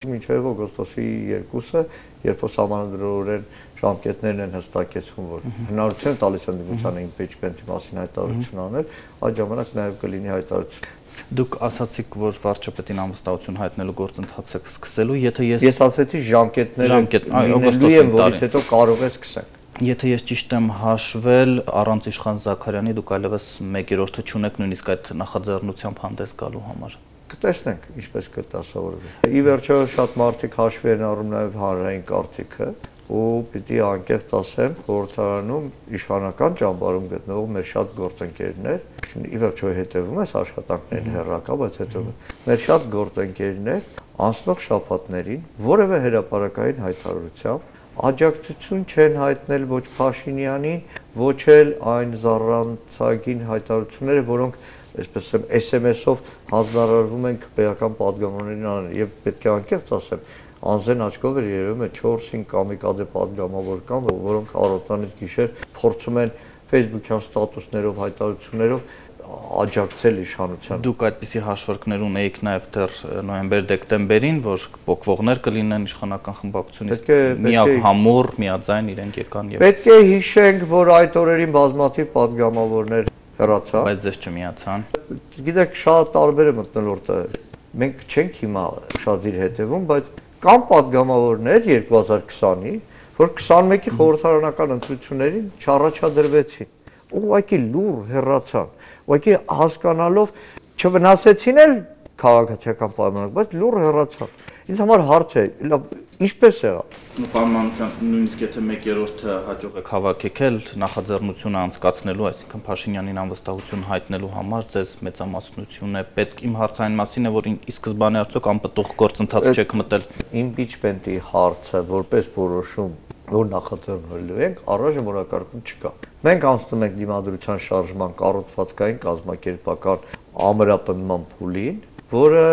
Մինչև օգոստոսի 2-ը, երբ որ սահմանադրորեն ժամկետներն են հստակեցվում, որ հնարավորություն տալիս են դիմությանը impeachment-ի մասին հայտարարություն անել, այդ ժամանակ նաև կլինի հայտարարություն։ Դուք ասացիք, որ վարչապետին անվստահություն հայտնելու գործընթացը սկսելու, եթե ես ասացի ժամկետները լինելու են, որից հետո կարող է սկսենք։ Եթե ես ճիշտ եմ հաշվել, առանց Իշխան Զաքարյանի դուք այլևս 1/3-ը չունեք նույնիսկ այդ նախաձեռնությամբ հանդես գալու համար։ Կտեսնենք, ինչպես կդասավորվի։ Ի վերջո շատ մարդիկ հաշվի են առնում նաև հանրային կարծիքը, ու պիտի անկեղծ ասեմ, խորհրդարանում իշխանական ճամբարում գտնվող մեր շատ գործընկերներ, ի վերջո հետևում ես աշխատանքներին հեռակա, բայց հետևում մեր շատ գործընկերներ անցնող շաբաթներին որևէ հրապարակային հայտարարությամբ աջակցություն չեն հայտնել ոչ Փաշինյանին, ոչ էլ այն զառանցագին հայտարարությունները, որոնք այսպես ասեմ SMS-ով հանձնարարվում են քպեական падգամավորներին անել, եւ պետք է անկեղծ ասեմ, անզեն աչքով էր երևում է 4-5 կամիկադե падգամավոր կան, որոնք առօրտանից գիշեր փորձում են Facebook-յան ստատուսներով, հայտարարություններով աջակցել իշխանությանը։ Դուք այդպիսի հաշվարկներ ունեիք նաև դեռ նոյեմբեր-դեկտեմբերին, որ փոկվողներ կլինեն իշխանական խմբակցությունից, միահամուռ, միաձայն իրենք եկան եւ պետք է հիշենք, որ այդ օրերին բազմաթիվ падգամավորներ հեռացան, բայց ձեզ չմիացան։ Գիտեք, շատ տարբեր է մտնոլորտը։ Մենք չենք հիմա շատ իր հետևում, բայց կան падգամավորներ 2020-ի, որ 21-ի խորհրդարանական ընտրություններին չառաջադրվեցին։ Ուղղակի լուր հեռացան, ուղղակի հասկանալով չվնասեցին էլ քաղաքացիական պայմանները, բայց լուր հեռացան։ Ինձ համար հարց է, ինչպես եղավ։ Պարոն Մանուկյան, նույնիսկ եթե 1/3-ը հաջող եք հավաքել նախաձեռնությունը անցկացնելու, այսինքն Փաշինյանին անվստահություն հայտնելու համար ձեզ մեծամասնություն է պետք։ Իմ հարցը այն մասին է, որ ի սկզբանե արդյոք անպտուղ գործընթաց չեք մտել։ Impeachment-ի հարցը որպես որոշում, որ նախաձեռնելու ենք, առայժմ օրակարգում չկա։ Մենք անցնում ենք դիմադրության շարժման կառուցվածքային կազմակերպական ամրապնդման փուլին, որը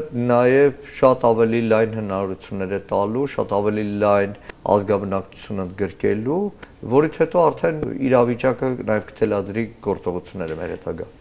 նաև շատ ավելի լայն հնարավորություններ է տալու, շատ ավելի լայն ազգաբնակչություն ընդգրկելու, որից հետո արդեն իրավիճակը նաև կթելադրի գործողությունները մեր հետագա։